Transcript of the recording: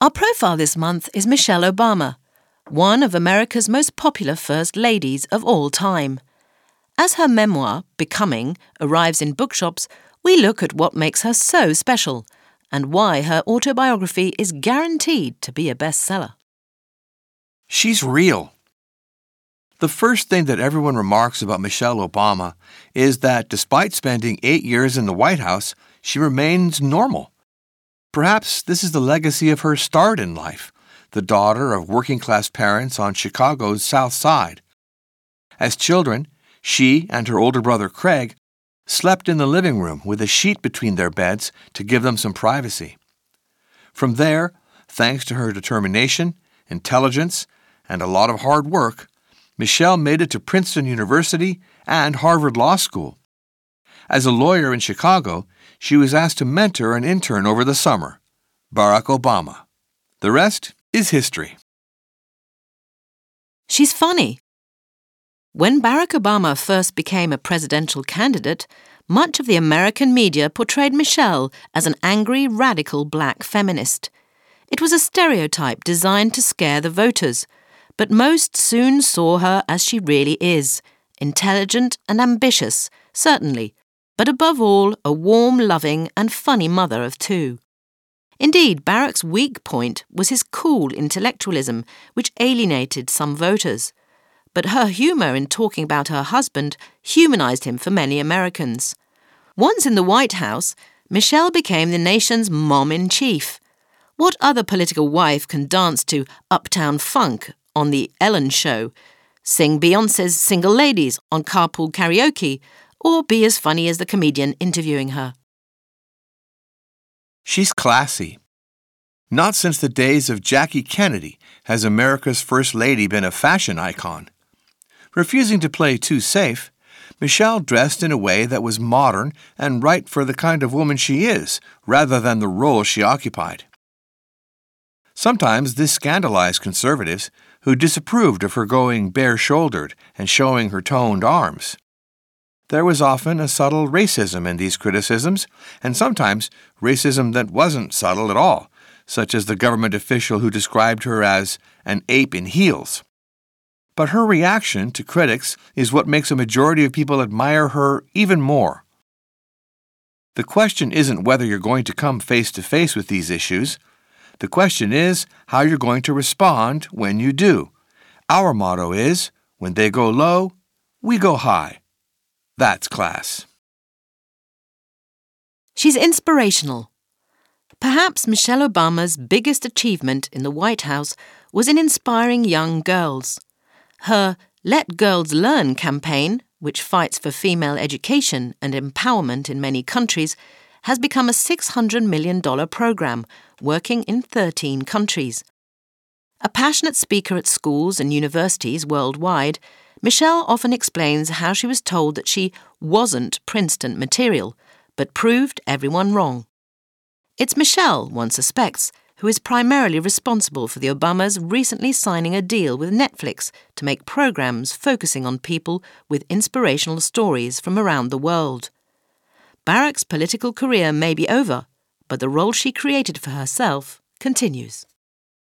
Our profile this month is Michelle Obama, one of America's most popular first ladies of all time. As her memoir, Becoming, arrives in bookshops, we look at what makes her so special and why her autobiography is guaranteed to be a bestseller. She's real. The first thing that everyone remarks about Michelle Obama is that despite spending 8 years in the White House, she remains normal. Perhaps this is the legacy of her start in life, the daughter of working-class parents on Chicago's South Side. As children, she and her older brother Craig slept in the living room with a sheet between their beds to give them some privacy. From there, thanks to her determination, intelligence, and a lot of hard work, Michelle made it to Princeton University and Harvard Law School. As a lawyer in Chicago, she was asked to mentor an intern over the summer, Barack Obama. The rest is history. She's funny. When Barack Obama first became a presidential candidate, much of the American media portrayed Michelle as an angry, radical black feminist. It was a stereotype designed to scare the voters, but most soon saw her as she really is, intelligent and ambitious, certainly, but above all, a warm, loving and funny mother of two. Indeed, Barack's weak point was his cool intellectualism, which alienated some voters. But her humour in talking about her husband humanized him for many Americans. Once in the White House, Michelle became the nation's mom-in-chief. What other political wife can dance to Uptown Funk on The Ellen Show, sing Beyoncé's Single Ladies on Carpool Karaoke, or be as funny as the comedian interviewing her? She's classy. Not since the days of Jackie Kennedy has America's First Lady been a fashion icon. Refusing to play too safe, Michelle dressed in a way that was modern and right for the kind of woman she is, rather than the role she occupied. Sometimes this scandalized conservatives who disapproved of her going bare-shouldered and showing her toned arms. There was often a subtle racism in these criticisms, and sometimes racism that wasn't subtle at all, such as the government official who described her as an ape in heels. But her reaction to critics is what makes a majority of people admire her even more. The question isn't whether you're going to come face to face with these issues. The question is how you're going to respond when you do. Our motto is, when they go low, we go high. That's class. She's inspirational. Perhaps Michelle Obama's biggest achievement in the White House was in inspiring young girls. Her Let Girls Learn campaign, which fights for female education and empowerment in many countries, has become a $600 million program working in 13 countries. A passionate speaker at schools and universities worldwide, Michelle often explains how she was told that she wasn't Princeton material, but proved everyone wrong. It's Michelle, one suspects, who is primarily responsible for the Obamas recently signing a deal with Netflix to make programs focusing on people with inspirational stories from around the world. Barack's political career may be over, but the role she created for herself continues.